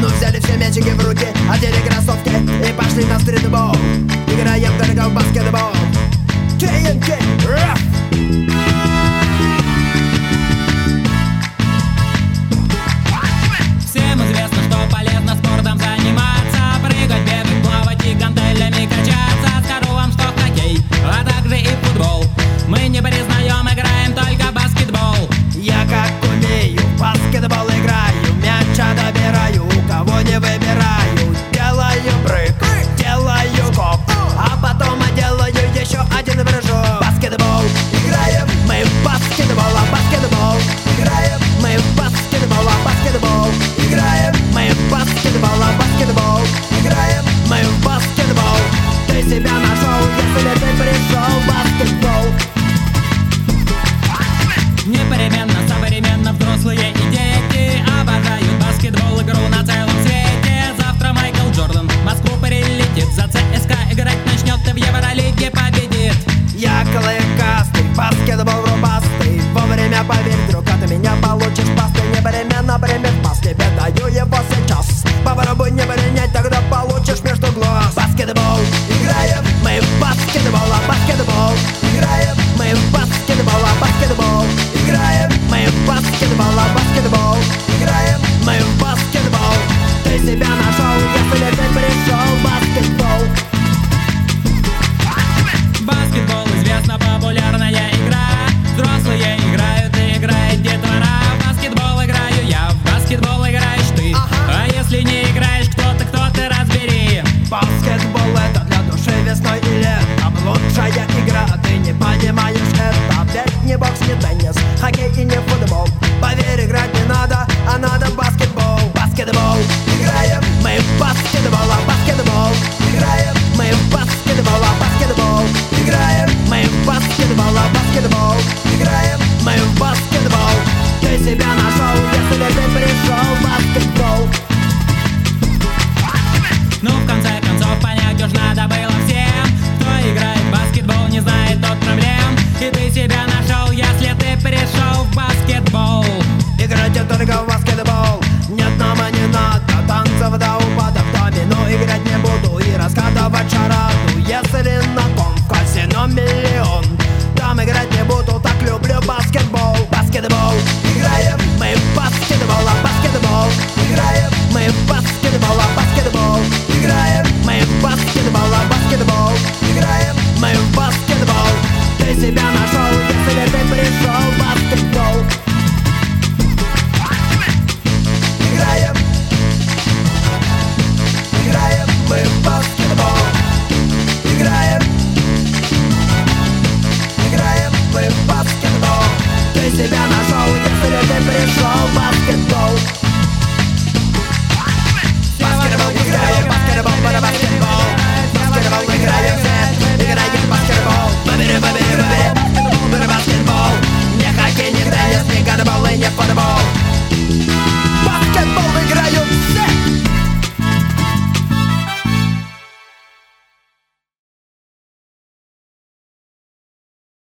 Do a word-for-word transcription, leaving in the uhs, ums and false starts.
ну взяли все мячики в руки, одели кроссовки и пошли на стритбол. Играем только в баскетбол. кей эн кей, раф! Всем известно, что полезно спортом заниматься, прыгать, бегать, плавать и гантелями качаться. Скажу вам, что хоккей, а также и футбол мы не признаем, играем только баскетбол. Я как умею, в баскетбол играю, мяча добираю, кого не выбираю. Делаю прыг, делаю коп, а потом делаю еще один прыжок. Баскетбол, играем мы в баскетбол, а баскетбол. Играем мы в баскетбол, а баскетбол. Играем мы в баскетбол, а баскетбол. Играем мы в баскетбол. Ты себя нашел, если ты пришел в баскетбол. Непременно, современно взрослые и дети обожают баскетбол, игру на целом свете. Завтра Майкл Джордан в Москву прилетит, за ЦСКА играть начнет и в Евролиге победит. Я клыкастый, баскетбол рубастый. Вовремя поверь, друг, от меня получишь пасты. Непременно примешь пас, тебе даю его сейчас. Попробуй не принять, тогда получишь между глаз. Баскетбол, играем мы в баскетбол, а баскетбол. Играем мы в баскетбол, а баскетбол. Играем мы в баскетбол, а баскетбол. Играем мы в баскетбол. Ты себя нашел, если ты пришел в баскетбол. Баскетбол известна популярная игра. Взрослые играют и играет детвора. В баскетбол играю я, в баскетбол играешь ты. А если не играешь кто-то, кто ты, разбери. Баскетбол это для души весной и летом лучшая игра, ты не понимаешь это. Опять не бокс, не теннис, хоккей и не футбол. Поверь, играть не надо, а надо в баскетбол. Баскетбол, играем мы в баскетбол, а баскетбол. Играем мы в баскетбол, а баскетбол. Играем мы в баскетбол, а баскетбол.